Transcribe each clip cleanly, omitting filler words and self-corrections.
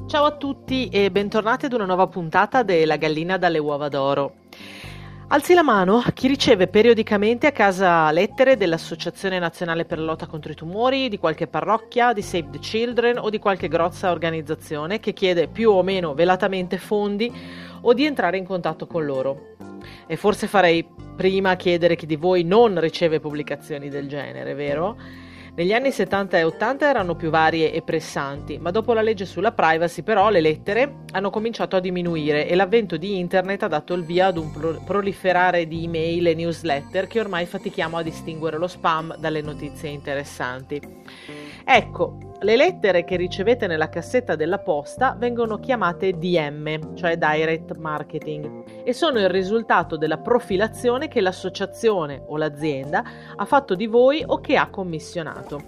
Ciao a tutti e bentornati ad una nuova puntata della Gallina dalle uova d'oro. Alzi la mano chi riceve periodicamente a casa lettere dell'Associazione Nazionale per la Lotta contro i Tumori, di qualche parrocchia, di Save the Children o di qualche grozza organizzazione che chiede più o meno velatamente fondi o di entrare in contatto con loro. E forse farei prima chiedere chi di voi non riceve pubblicazioni del genere, vero? Negli anni 70 e 80 erano più varie e pressanti, ma dopo la legge sulla privacy però le lettere hanno cominciato a diminuire e l'avvento di internet ha dato il via ad un proliferare di email e newsletter che ormai fatichiamo a distinguere lo spam dalle notizie interessanti. Ecco, le lettere che ricevete nella cassetta della posta vengono chiamate DM, cioè Direct Marketing, e sono il risultato della profilazione che l'associazione o l'azienda ha fatto di voi o che ha commissionato.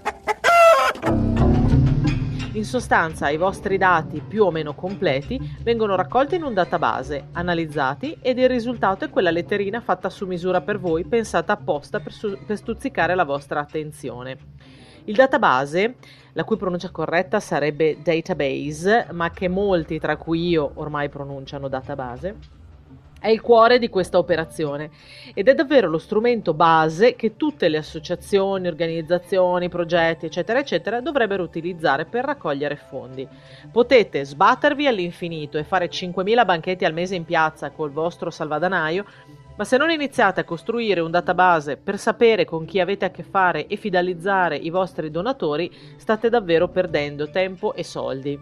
In sostanza, i vostri dati più o meno completi vengono raccolti in un database, analizzati ed il risultato è quella letterina fatta su misura per voi, pensata apposta per stuzzicare la vostra attenzione. Il database, la cui pronuncia corretta sarebbe database, ma che molti, tra cui io, ormai pronunciano database, è il cuore di questa operazione ed è davvero lo strumento base che tutte le associazioni, organizzazioni, progetti, eccetera, eccetera, dovrebbero utilizzare per raccogliere fondi. Potete sbattervi all'infinito e fare 5.000 banchetti al mese in piazza col vostro salvadanaio, ma se non iniziate a costruire un database per sapere con chi avete a che fare e fidelizzare i vostri donatori, state davvero perdendo tempo e soldi.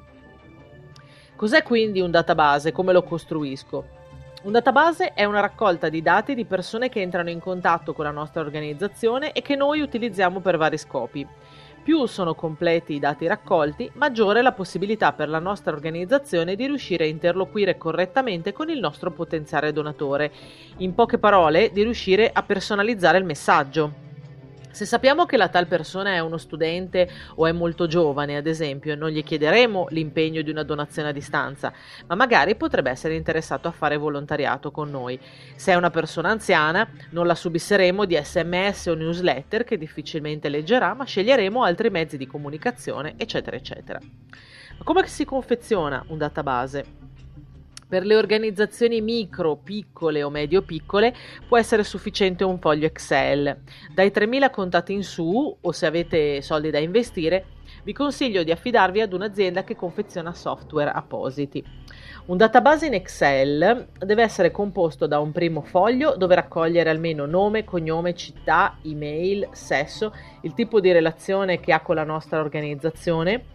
Cos'è quindi un database? Come lo costruisco? Un database è una raccolta di dati di persone che entrano in contatto con la nostra organizzazione e che noi utilizziamo per vari scopi. Più sono completi i dati raccolti, maggiore è la possibilità per la nostra organizzazione di riuscire a interloquire correttamente con il nostro potenziale donatore. In poche parole, di riuscire a personalizzare il messaggio. Se sappiamo che la tal persona è uno studente o è molto giovane, ad esempio, non gli chiederemo l'impegno di una donazione a distanza, ma magari potrebbe essere interessato a fare volontariato con noi. Se è una persona anziana, non la subisseremo di SMS o newsletter che difficilmente leggerà, ma sceglieremo altri mezzi di comunicazione, eccetera, eccetera. Ma come si confeziona un database? Per le organizzazioni micro, piccole o medio-piccole può essere sufficiente un foglio Excel. Dai 3.000 contatti in su, o se avete soldi da investire, vi consiglio di affidarvi ad un'azienda che confeziona software appositi. Un database in Excel deve essere composto da un primo foglio dove raccogliere almeno nome, cognome, città, email, sesso, il tipo di relazione che ha con la nostra organizzazione,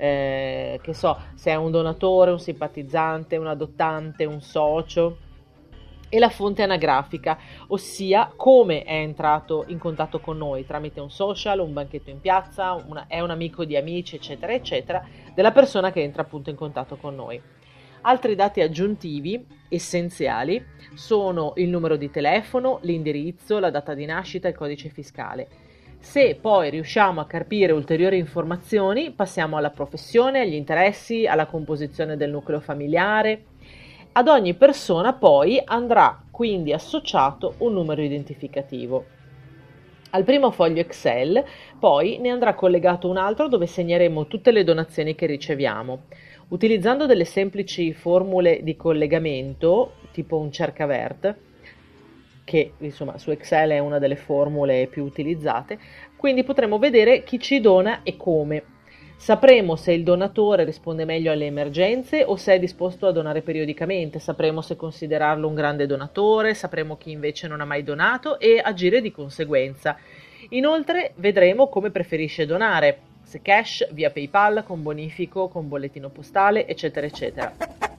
che so, se è un donatore, un simpatizzante, un adottante, un socio, e la fonte anagrafica, ossia come è entrato in contatto con noi tramite un social, un banchetto in piazza, è un amico di amici, eccetera, eccetera, della persona che entra appunto in contatto con noi. Altri dati aggiuntivi essenziali sono il numero di telefono, l'indirizzo, la data di nascita e il codice fiscale. Se poi riusciamo a carpire ulteriori informazioni, passiamo alla professione, agli interessi, alla composizione del nucleo familiare. Ad ogni persona poi andrà quindi associato un numero identificativo. Al primo foglio Excel poi ne andrà collegato un altro dove segneremo tutte le donazioni che riceviamo. Utilizzando delle semplici formule di collegamento, tipo un cercavert, che insomma su Excel è una delle formule più utilizzate, quindi potremo vedere chi ci dona e come. Sapremo se il donatore risponde meglio alle emergenze o se è disposto a donare periodicamente, sapremo se considerarlo un grande donatore, sapremo chi invece non ha mai donato e agire di conseguenza. Inoltre vedremo come preferisce donare, se cash, via PayPal, con bonifico, con bollettino postale, eccetera, eccetera.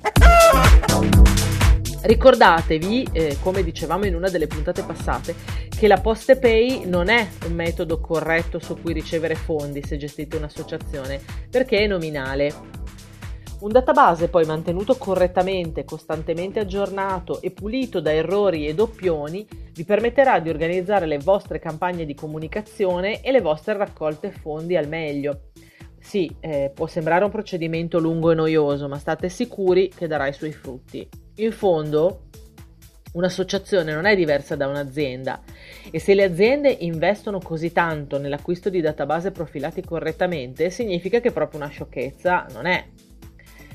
Ricordatevi, come dicevamo in una delle puntate passate, che la PostePay non è un metodo corretto su cui ricevere fondi se gestite un'associazione, perché è nominale. Un database poi mantenuto correttamente, costantemente aggiornato e pulito da errori e doppioni vi permetterà di organizzare le vostre campagne di comunicazione e le vostre raccolte fondi al meglio. Sì, può sembrare un procedimento lungo e noioso, ma state sicuri che darà i suoi frutti. In fondo, un'associazione non è diversa da un'azienda e se le aziende investono così tanto nell'acquisto di database profilati correttamente, significa che proprio una sciocchezza non è.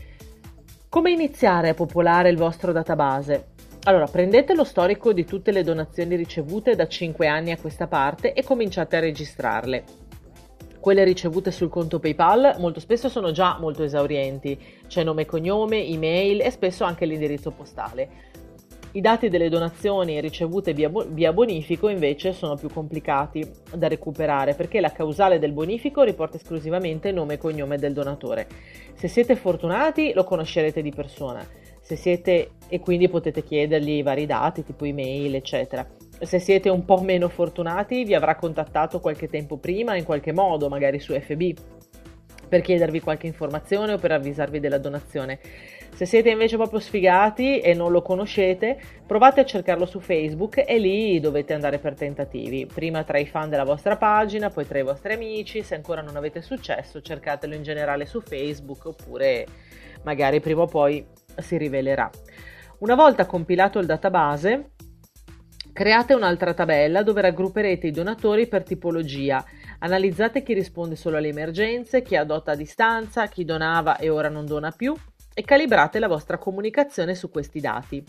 Come iniziare a popolare il vostro database? Allora, prendete lo storico di tutte le donazioni ricevute da 5 anni a questa parte e cominciate a registrarle. Quelle ricevute sul conto PayPal molto spesso sono già molto esaurienti, c'è nome e cognome, email e spesso anche l'indirizzo postale. I dati delle donazioni ricevute via bonifico invece sono più complicati da recuperare perché la causale del bonifico riporta esclusivamente nome e cognome del donatore. Se siete fortunati lo conoscerete di persona, e quindi potete chiedergli i vari dati tipo email eccetera. Se siete un po' meno fortunati vi avrà contattato qualche tempo prima in qualche modo, magari su FB, per chiedervi qualche informazione o per avvisarvi della donazione. Se siete invece proprio sfigati e non lo conoscete, provate a cercarlo su Facebook e lì dovete andare per tentativi. Prima tra i fan della vostra pagina, poi tra i vostri amici. Se ancora non avete successo, cercatelo in generale su Facebook oppure magari prima o poi si rivelerà. Una volta compilato il database, create un'altra tabella dove raggrupperete i donatori per tipologia. Analizzate chi risponde solo alle emergenze, chi adotta a distanza, chi donava e ora non dona più e calibrate la vostra comunicazione su questi dati.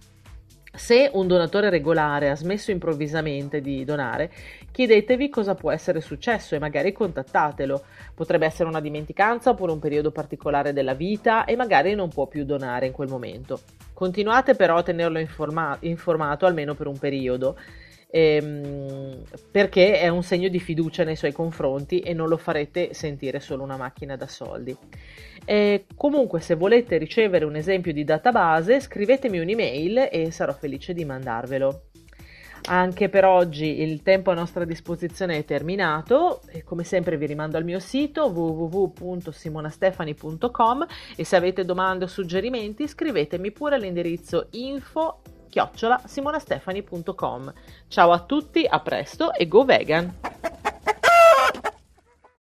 Se un donatore regolare ha smesso improvvisamente di donare, chiedetevi cosa può essere successo e magari contattatelo. Potrebbe essere una dimenticanza oppure un periodo particolare della vita e magari non può più donare in quel momento. Continuate però a tenerlo informato almeno per un periodo, perché è un segno di fiducia nei suoi confronti e non lo farete sentire solo una macchina da soldi. Comunque, se volete ricevere un esempio di database, scrivetemi un'email e sarò felice di mandarvelo. Anche per oggi il tempo a nostra disposizione è terminato e come sempre vi rimando al mio sito www.simonastefani.com e se avete domande o suggerimenti scrivetemi pure all'indirizzo info@simonastefani.com. Ciao a tutti, a presto e go vegan!